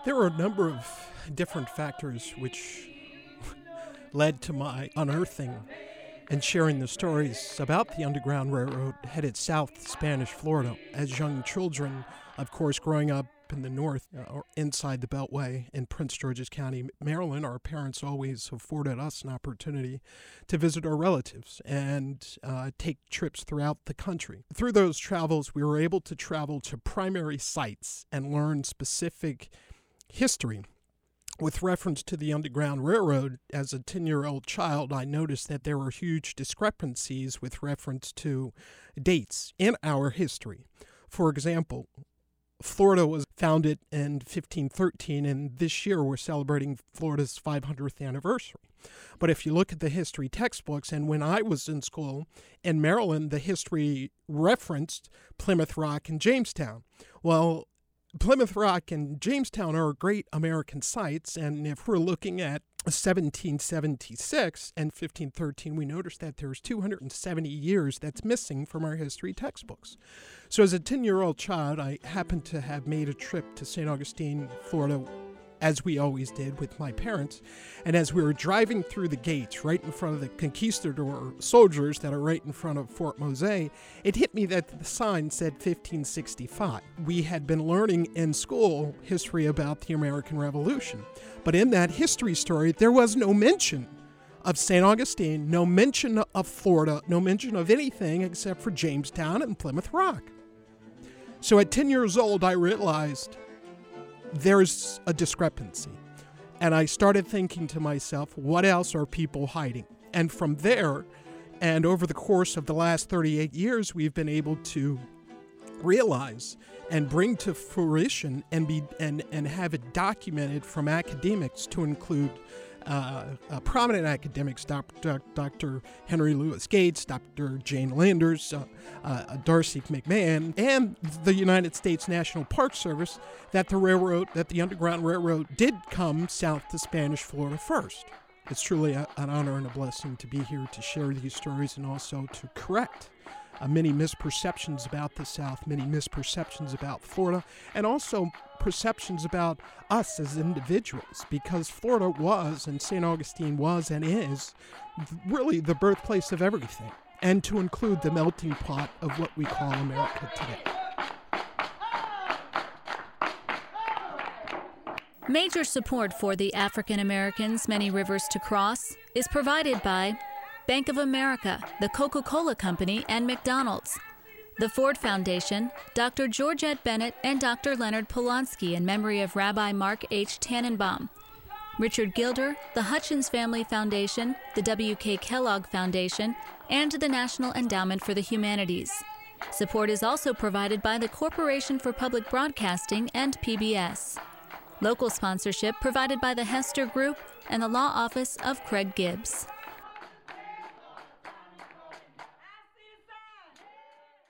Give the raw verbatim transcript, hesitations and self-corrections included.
There were a number of different factors which led to my unearthing and sharing the stories about the Underground Railroad headed south to Spanish Florida. As young children, of course, growing up in the north, uh, or inside the Beltway in Prince George's County, Maryland, our parents always afforded us an opportunity to visit our relatives and uh, take trips throughout the country. Through those travels, we were able to travel to primary sites and learn specific history. With reference to the Underground Railroad, as a ten-year-old child, I noticed that there were huge discrepancies with reference to dates in our history. For example, Florida was founded in fifteen thirteen, and this year we're celebrating Florida's five hundredth anniversary. But if you look at the history textbooks, and when I was in school in Maryland, the history referenced Plymouth Rock and Jamestown. Well, Plymouth Rock and Jamestown are great American sites, and if we're looking at seventeen seventy-six and fifteen thirteen, we notice that there's two hundred seventy years that's missing from our history textbooks. So as a ten-year-old child, I happened to have made a trip to Saint Augustine, Florida, as we always did with my parents. And as we were driving through the gates right in front of the conquistador soldiers that are right in front of Fort Mose, it hit me that the sign said fifteen sixty-five. We had been learning in school history about the American Revolution. But in that history story, there was no mention of Saint Augustine, no mention of Florida, no mention of anything except for Jamestown and Plymouth Rock. So at ten years old, I realized there's a discrepancy. And I started thinking to myself, what else are people hiding? And from there, and over the course of the last thirty-eight years, we've been able to realize and bring to fruition and be and, and have it documented from academics to include uh, uh, prominent academics, Doctor Doctor Henry Louis Gates, Doctor Jane Landers, uh, uh, Darcy McMahon, and the United States National Park Service, that the railroad, that the Underground Railroad did come south to Spanish Florida first. It's truly a, an honor and a blessing to be here to share these stories and also to correct Uh, many misperceptions about the South, many misperceptions about Florida, and also perceptions about us as individuals, because Florida was, and Saint Augustine was and is, really the birthplace of everything, and to include the melting pot of what we call America today. Major support for the African Americans' many rivers to cross is provided by Bank of America, the Coca-Cola Company, and McDonald's. The Ford Foundation, Doctor Georgette Bennett and Doctor Leonard Polonsky in memory of Rabbi Mark H. Tannenbaum. Richard Gilder, the Hutchins Family Foundation, the W K Kellogg Foundation, and the National Endowment for the Humanities. Support is also provided by the Corporation for Public Broadcasting and P B S. Local sponsorship provided by the Hester Group and the Law Office of Craig Gibbs.